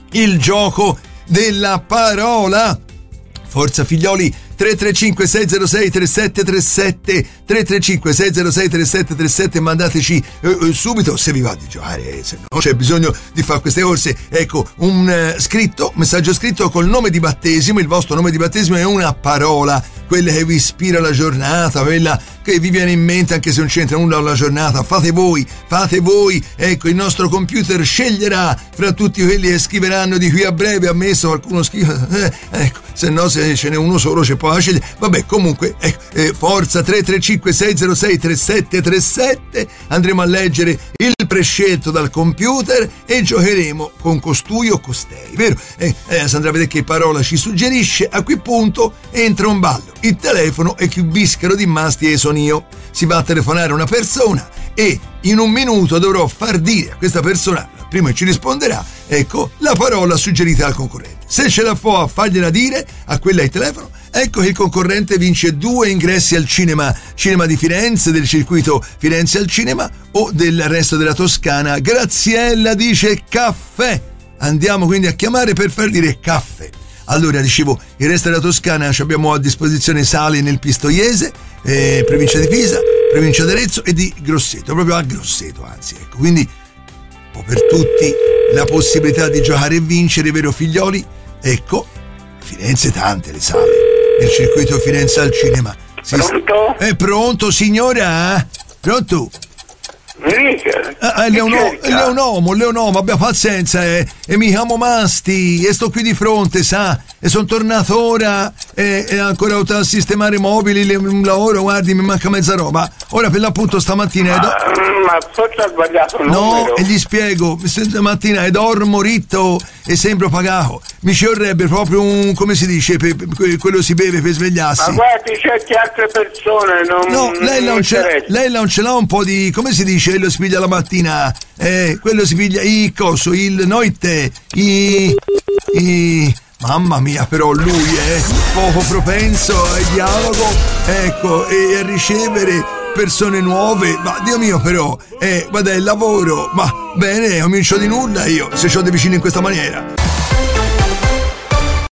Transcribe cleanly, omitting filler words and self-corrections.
il gioco della parola. Forza figlioli, 335 606 3737, 335 606 3737, mandateci subito se vi va di giocare, se no c'è bisogno di fare queste corse. Ecco, un messaggio scritto col nome di battesimo. Il vostro nome di battesimo è una parola, quella che vi ispira la giornata, quella che vi viene in mente anche se non c'entra nulla con la giornata. Fate voi. Ecco, il nostro computer sceglierà fra tutti quelli che scriveranno di qui a breve. Ammesso qualcuno scrive, ecco, se no, se ce n'è uno solo c'è poca scegliere. Vabbè, comunque, ecco, forza 335 606 3737. Andremo a leggere il prescelto dal computer e giocheremo con costui o costei, vero? Si andrà a vedere che parola ci suggerisce. A quel punto entra un ballo, il telefono e chi bischero di masti e sono io. Si va a telefonare a una persona e in un minuto dovrò far dire a questa persona, prima che ci risponderà, ecco, la parola suggerita al concorrente. Se ce la fa a fargliela dire a quella al telefono, ecco che il concorrente vince 2 ingressi al cinema di Firenze, del circuito Firenze al cinema o del resto della Toscana. Graziella dice caffè. Andiamo quindi a chiamare per far dire caffè. Allora, dicevo, il resto della Toscana abbiamo a disposizione Sale nel Pistoiese, provincia di Pisa, provincia di Arezzo e di Grosseto, proprio a Grosseto, anzi, ecco. Quindi un po' per tutti la possibilità di giocare e vincere, vero figlioli? Ecco, Firenze tante le sale, nel circuito Firenze al cinema. Pronto? È pronto, signora? Pronto? Leonomo, abbia pazienza, e mi chiamo Masti e sto qui di fronte, sa, e sono tornato ora e ancora a sistemare mobili, un lavoro, guardi, mi manca mezza roba. Ora per l'appunto stamattina ma forse ha sbagliato il numero. e gli spiego, stamattina dormo ritto e sembro pagato. Mi ci vorrebbe proprio un, come si dice, quello si beve per svegliarsi. Ma guardi, certe altre persone lei non ce l'ha un po' di, come si dice, quello si piglia la mattina, quello si piglia il noite, mamma mia, però lui è poco propenso al dialogo, ecco, e a ricevere persone nuove. Ma Dio mio, però guarda, il lavoro, ma bene, comincio di nulla io se c'ho dei vicini in questa maniera.